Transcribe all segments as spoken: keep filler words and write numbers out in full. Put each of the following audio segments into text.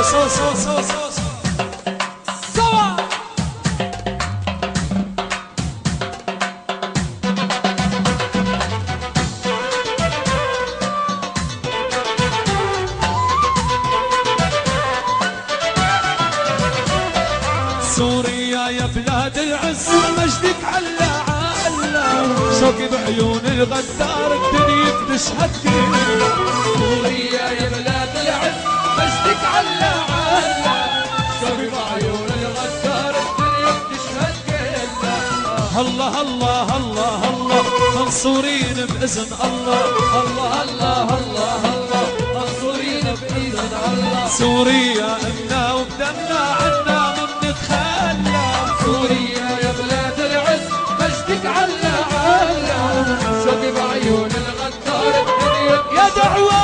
سو سو سو سو سوا. سوريا يا بلاد العز مجدك علا علا، شوقي بعيون الغدار الدنيا بتشهد كلها. سوريا يا بلاد العز مجدك علا علا، شوقي بعيون الغدار الدنيا بتشهد كلها. الله الله الله الله منصورين بإذن الله. الله الله الله الله منصورين بإذن الله. سوريا إنا وبدمنا عنا من نتخلى. سوريا يا بلاد العز مجدك علا علا، شوقي بعيون الغدار الدنيا يا دعوة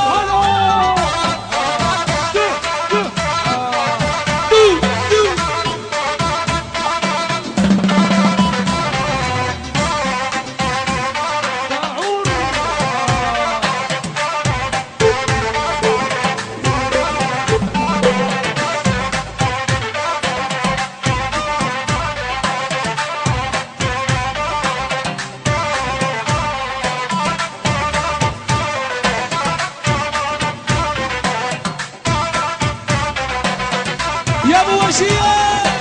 يا ابو وشية.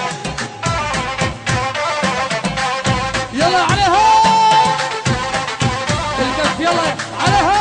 يلا عليها الكف، يلا عليها.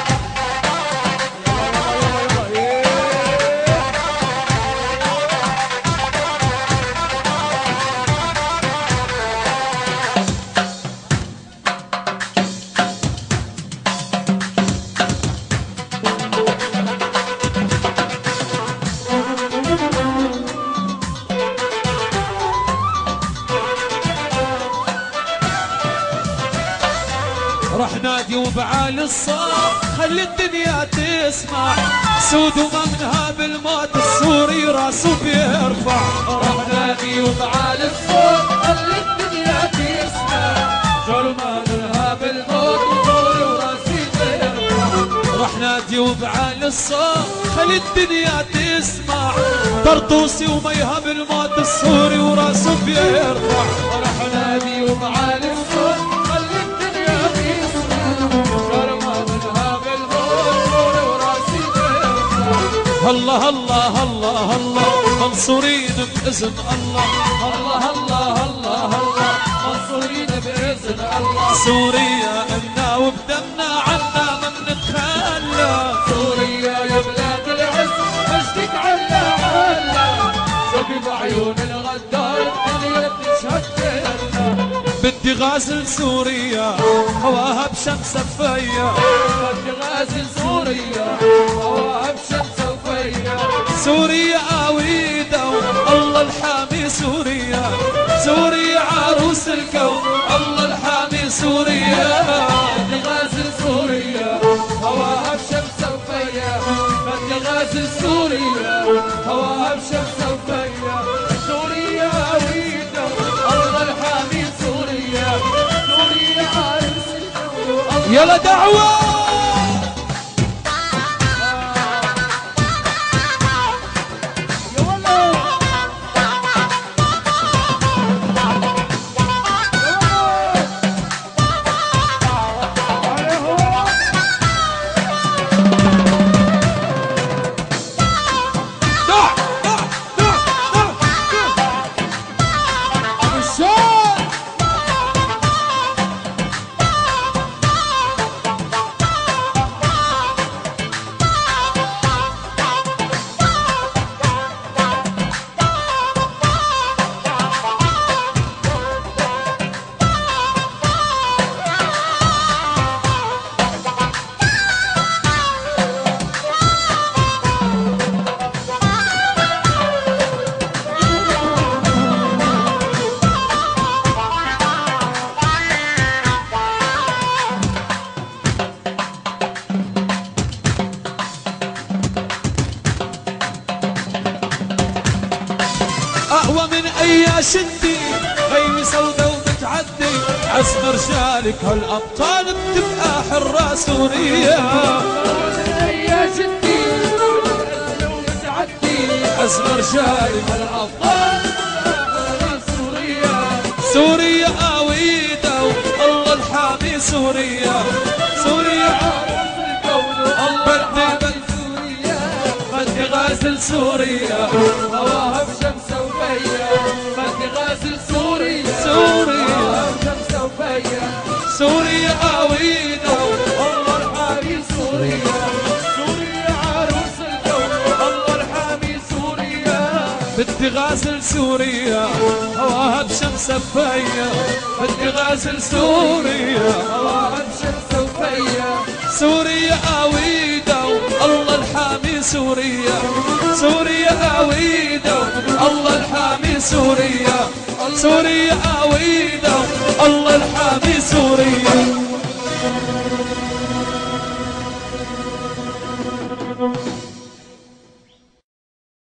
رح نادي وبعال الصوت خلي الدنيا تسمع، سود ومنها بالموت السوري راسه بيرفع. رح نادي وبعال الصوت خلي الدنيا تسمع، جرمانها بالموت وصوري وراسي بيرفع. رح نادي وبعال الصوت خلي الدنيا تسمع، طرطوسي وميها بالموت السوري وراسه بيرفع. رح نادي وبعال الصوت خلي الدنيا تسمع، جرمانها بالموت وصوري وراسي بيرفع. الله الله الله الله منصورين بإذن الله. الله الله الله الله منصورين بإذن الله. سوريا إنا وبدمنا عنا من نتخلى. سوريا يا بلاد العز مجدك علا علا، شوقي بعيون الغدار الدنيا بتشهد لنا. بدي غازل سوريا هواها بشمس صفية. بدي غازل سوريا هواها بشمس وفيا. سوريا عويدة الله الحامي سوريا. سوريا عروس الكون الله الحامي سوريا. بدي غازل سوريا هواها بشمس وفيا. بدي غازل سوريا هواها بشمس وفيا. سوريا عويدة الله الحامي سوريا. سوريا عروس الكون. يلا دعوة أقوى من أي شدي، غيمي سودة ومتعدي، عزم رجالك هالأبطال بتبقى حرة سورية. أقوى من أي شدي ومتعدي، أزمر شايف الأبطال سوريا سوريا آويدا الله الحامي سوريا سوريا عروس الكون الله الحامي سوريا بدي غازل سوريا هواها بشمسة وفيا بدي غازل سوريا سوريا هواها بشمسة وفيا سوريا آويدا الله الحامي سوريا سوريا عروس الكون الله الحامي سوريا بدي غازل سوريا هواها بشمس فيا بدي غازل سوريا هواها بشمسة وفيا سوريا آويدا الله الحامي سوريا سوريا آويدا الله الحامي سوريا سوريا آويدا الله الحامي سوريا